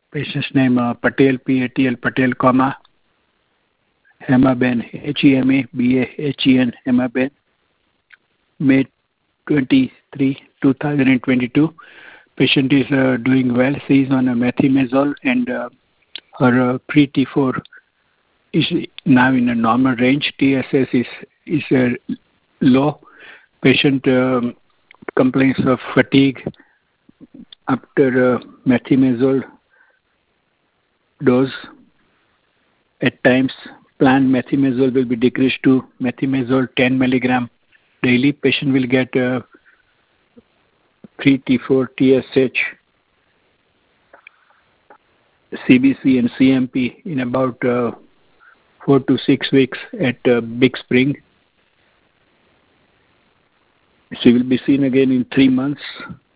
Patient's name Patel, P-A-T-L, Patel, comma, Hemaben, H-E-M-A-B-A-H-E-N, Hemaben, May 23, 2022. Patient is doing well. She is on a methimazole and her pre-T4 is now in a normal range. TSS is low. Patient complains of fatigue after methimazole dose. At times, planned methimazole will be decreased to methimazole 10 milligram daily. Patient will get pre-T4 TSH, CBC and CMP in about 4 to 6 weeks at Big Spring. She will be seen again in 3 months.